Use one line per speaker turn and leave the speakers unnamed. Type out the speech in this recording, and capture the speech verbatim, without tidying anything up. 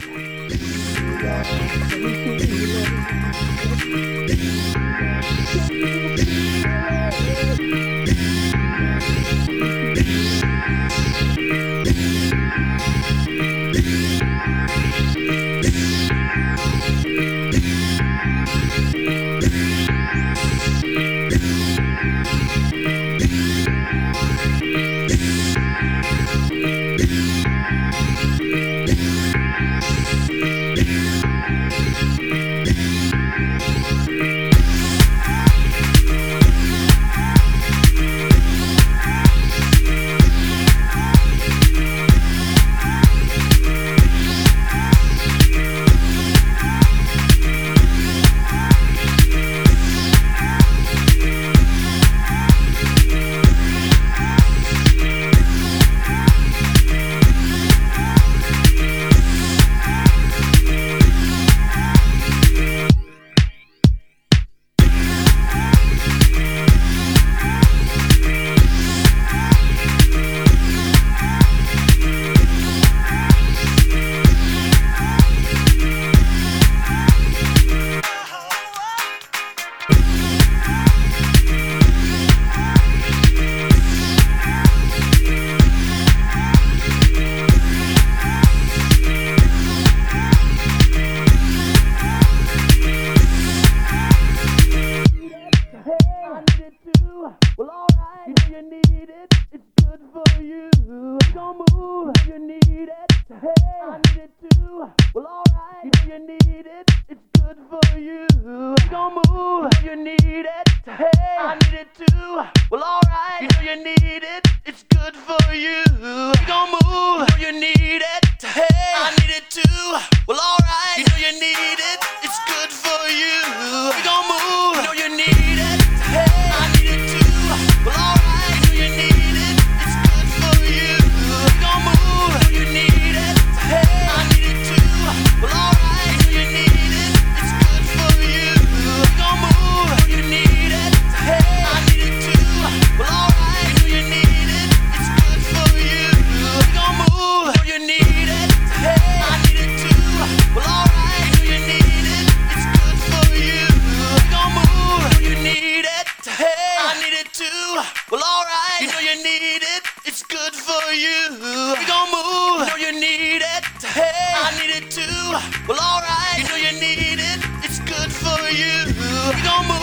Well, alright, you know you need it, it's good for you. Don't move, you need it. Hey, I need it too. Well, alright, you know you need it, it's good for you. Don't move, you need it. Hey, I need it too. Well, alright, you know you need it, it's good for you. Don't move, you need it. Hey, I need it too. Well, alright, you know you need it, it's good for you. Don't move, you know you need it. Hey, I need it too. Well, alright, you know you need it, it's good for you. Don't move, you know you need it. Hey, I need it too. Well, alright, you know you need it, it's good for you. Don't move, you know you need it. Hey, I need it too. Well, alright, you know you need it, it's good for you. Don't move, you know you need it. Hey, I need it too. Well, alright, you know you need it, it's good for you. Don't move, you know you need it. Hey, I need it too. Well, alright, you know you need it, it's good for you. Don't move, you know you need it. Hey, I need it too. Well, alright, you know you need it, it's good for you. Don't move.